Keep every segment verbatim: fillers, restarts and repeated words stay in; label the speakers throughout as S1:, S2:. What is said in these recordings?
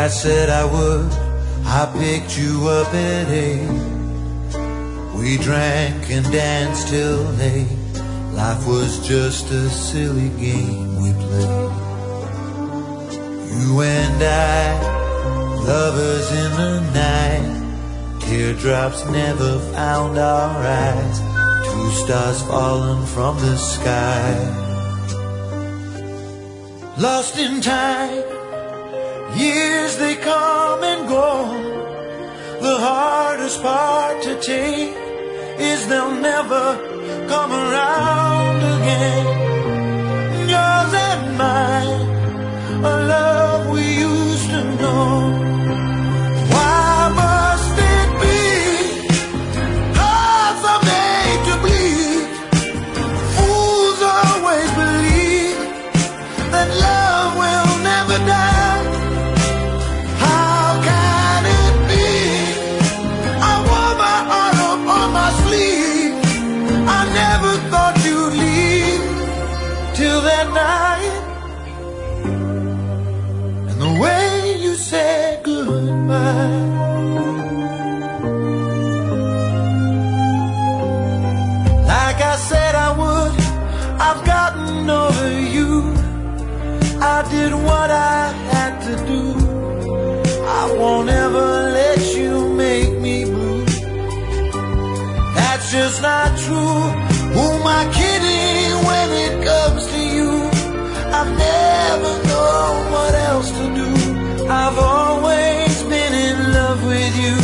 S1: I said I would, I picked you up at eight. We drank and danced till late. Life was just a silly game we played. You and I, lovers in the night. Teardrops never found our eyes. Two stars falling from the sky. Lost in time, years they come and go. The hardest part to take is they'll never come around again. Yours and mine, a love we used to know. Why must it be? Hearts are made to bleed. Fools always believe that love will never die. How can it be? I wore my heart up on my sleeve. I never thought you'd leave till that night. And the way you said goodbye. Like I said I would, I've gotten over you. I did what I had to do. I won't ever let you make me blue. That's just not true. Who am I kidding when it comes to you? I've never known what else to do. I've always been in love with you.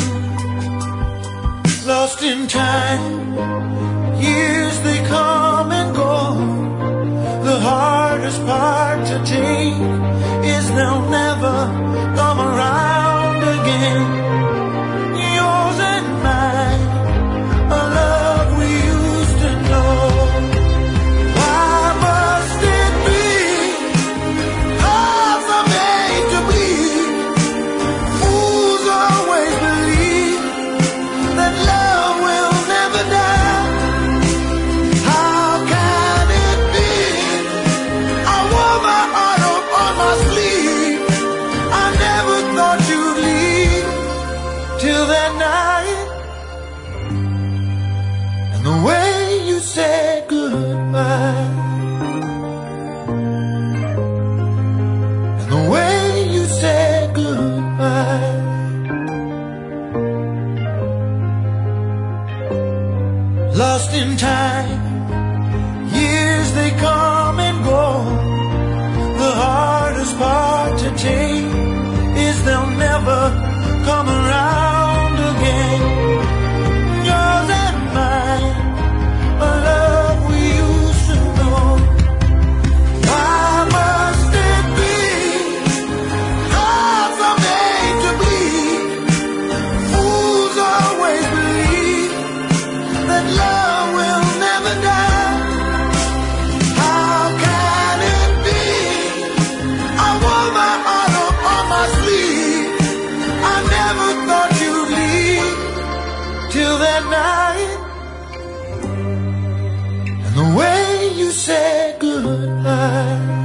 S1: Lost in time, years they come and go. The hardest part to take is they'll never come around again. Yours and mine, a love we used to know. Why must it be? Hearts are made to bleed. Fools always believe that love will never die. How can it be? I wore my heart up on my sleeve. I never thought you'd leave till that night. And the way you said goodbye. And the way you said goodbye. Lost in time, years they come and go. The hardest part to take is they'll never come around again. Yours and mine, a love we used to know. Why must it be? Hearts are made to bleed. Fools always believe that love will never die. How can it be? I wore my heart up on my sleeve. I never thought you'd leave till that night. And the way you said goodbye.